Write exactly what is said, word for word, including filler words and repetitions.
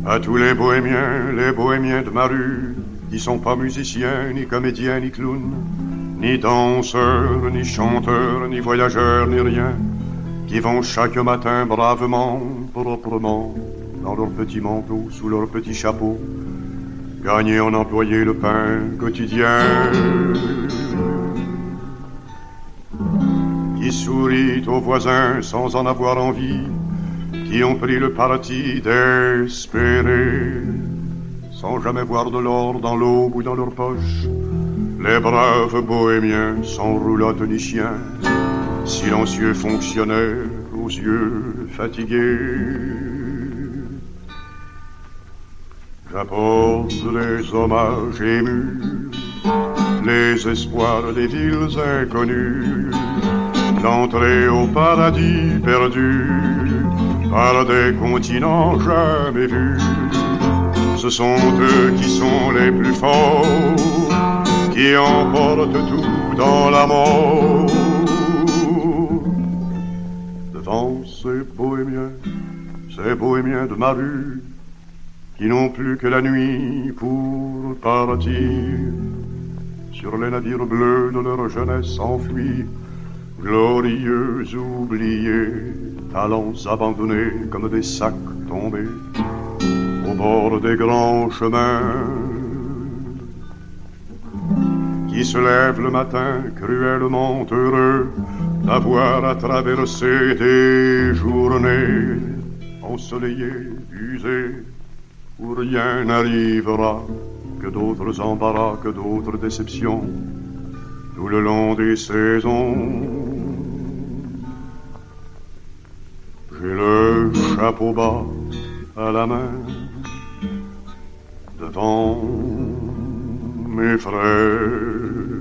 À tous les bohémiens, les bohémiens de ma rue, qui sont pas musiciens, ni comédiens, ni clowns, ni danseurs, ni chanteurs, ni voyageurs, ni rien, qui vont chaque matin bravement, proprement, dans leur petit manteau, sous leur petit chapeau, gagner en employé le pain quotidien. Qui sourit aux voisins sans en avoir envie, qui ont pris le parti d'espérer, sans jamais voir de l'or dans l'aube ou dans leur poche, les braves bohémiens sans roulotte ni chien, silencieux fonctionnaires aux yeux fatigués. J'apporte les hommages émus, les espoirs des villes inconnues, l'entrée au paradis perdu par des continents jamais vus. Ce sont eux qui sont les plus forts, qui emportent tout dans la mort. Devant ces bohémiens, ces bohémiens de ma rue, qui n'ont plus que la nuit pour partir, sur les navires bleus de leur jeunesse enfuie, glorieux oubliés, talents abandonnés comme des sacs tombés au bord des grands chemins, qui se lèvent le matin cruellement heureux d'avoir à traverser des journées ensoleillées, usées, où rien n'arrivera que d'autres embarras, que d'autres déceptions tout le long des saisons. J'ai le chapeau bas à la main devant mes frères.